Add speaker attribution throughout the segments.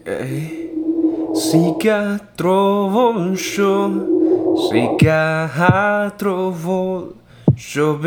Speaker 1: Ehi, si che trovo show, si che trovo show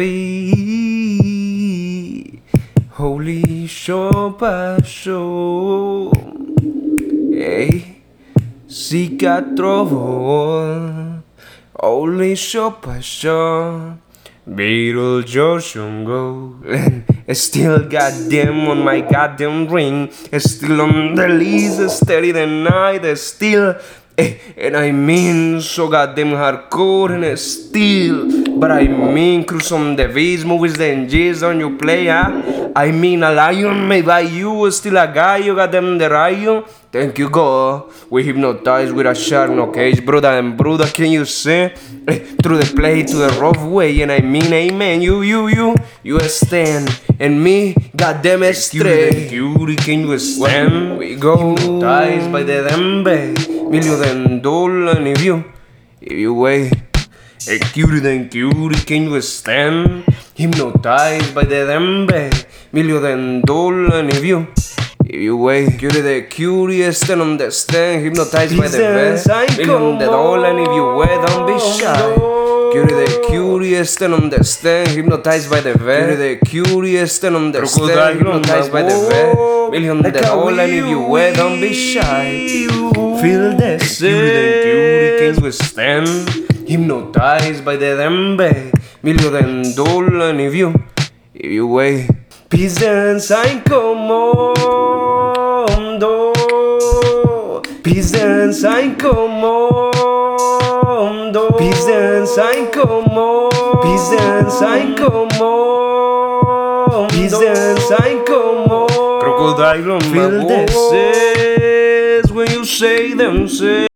Speaker 1: be holy show pa show. Ehi, si che trovo holy show pa show. Beetlejuice on go and it's still goddamn on my goddamn ring. It's still on the lease, steady the night. It's still, and I mean so goddamn hardcore and it's still. But I mean cruise on the V's, movies, then G's on you play, huh? I mean a lion made by you, still a guy, you got them the rayo. Thank you, God. We hypnotized with a shark, no cage, brother and brother. Can you see? Through the play to the rough way, and I mean, amen. You stand, and me, goddamn it, straight. Cutie, can you stand? We go hypnotized by the dembe, $1,000,000 if you wait. Hey, cutie, can you stand? Hypnotized by the dembe, $1,000,000 if you wait. Cutie the curious and understand. Hypnotized by the best, $1,000,000 if you wait. Don't be shy. Cutie the curious and understand. Hypnotized by the best. Cutie the curious and understand. Hypnotized by the best, $1,000,000 if you wait. Don't be shy. Feel the same. Cutie can you stand? Hypnotized by the dembe, $1,000,000 if you wait. Peasants in comando, peasants in comando, peasants in comando, peasants in comando, peasants in comando. Crocodile on my feel the says when you say them say.